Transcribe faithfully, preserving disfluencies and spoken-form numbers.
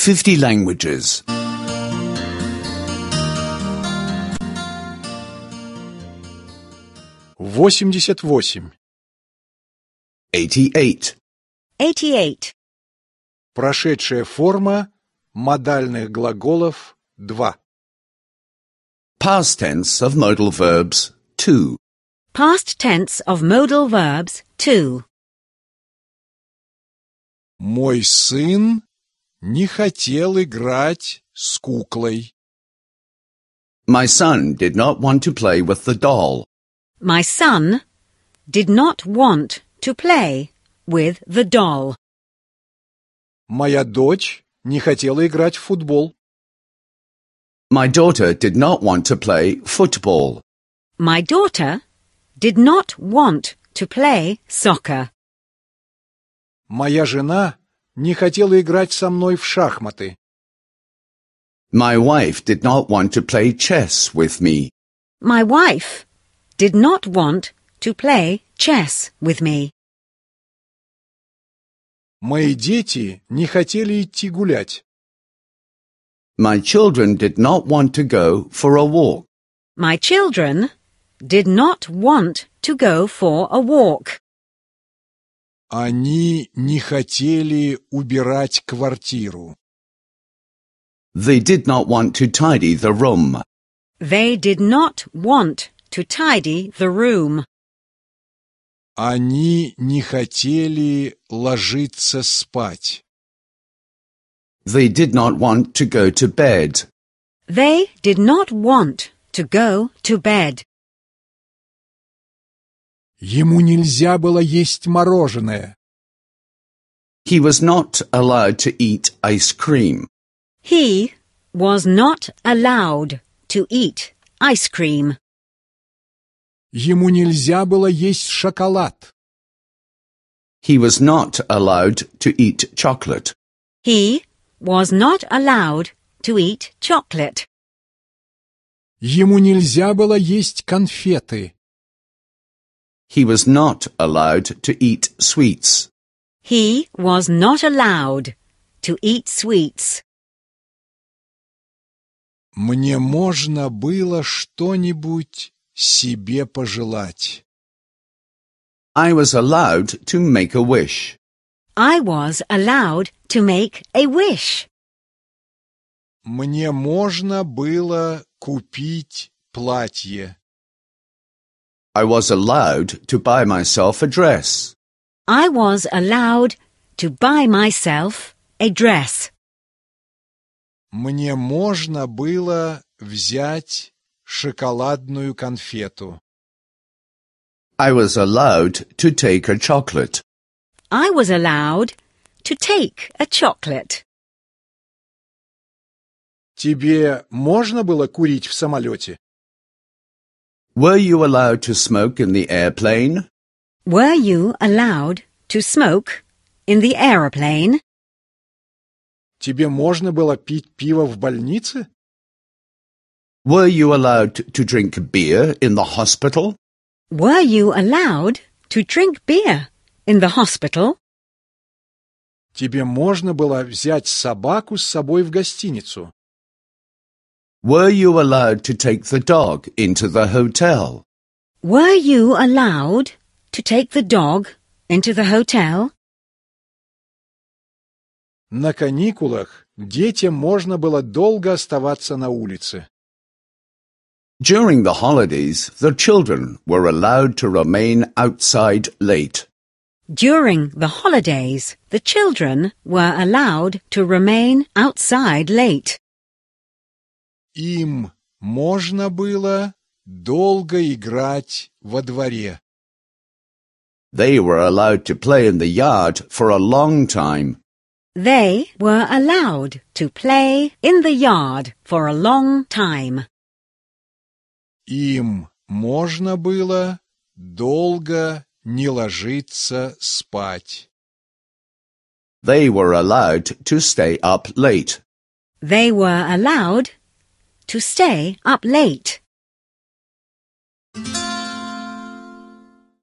fifty languages. восемьдесят восемь. eighty-eight. eighty-eight. Прошедшая форма модальных глаголов два. Past tense of modal verbs two. Past tense of modal verbs two. Мой сын не хотел играть с куклой. My son did not want to play with the doll. My son did not want to play with the doll. Моя дочь не хотела играть в футбол. My daughter did not want to play football. My daughter did not want to play soccer. Моя жена не хотела играть со мной в шахматы. My wife did not want to play chess with me. My wife did not want to play chess with me. Мои дети не хотели идти гулять. My children did not want to go for a walk. My children did not want to go for a walk. Они не хотели убирать квартиру. They did not want to tidy the room. They did not want to tidy the room. Они не хотели ложиться спать. They did not want to go to bed. They did not want to go to bed. Ему нельзя было есть мороженое. He was not allowed to eat ice cream. He was not allowed to eat ice cream. Ему нельзя было есть шоколад. He was not allowed to eat chocolate. He was not allowed to eat chocolate. Ему нельзя было есть конфеты. He was not allowed to eat sweets. He was not allowed to eat sweets. Мне можно было что-нибудь себе пожелать. I was allowed to make a wish. I was allowed to make a wish. Мне можно было купить платье. I was allowed to buy myself a dress. I was allowed to buy myself a dress. Мне можно было взять шоколадную конфету. I was allowed to take a chocolate. I was allowed to take a chocolate. Тебе можно было курить в самолете? Were you allowed to smoke in the airplane? Were you allowed to smoke in the aeroplane? Тебе можно было пить пиво в больнице? Were you allowed to drink beer in the hospital? Were you allowed to drink beer in the hospital? Тебе можно было взять собаку с собой в гостиницу? Were you allowed to take the dog into the hotel? Were you allowed to take the dog into the hotel? На каникулах детям можно было долго оставаться на улице. During the holidays, the children were allowed to remain outside late. During the holidays, the children were allowed to remain outside late. Им можно было долго играть во дворе. They were allowed to play in the yard for a long time. They were allowed to play in the yard for a long time. Им можно было долго не ложиться спать. They were allowed to stay up late. They were allowed to stay up late.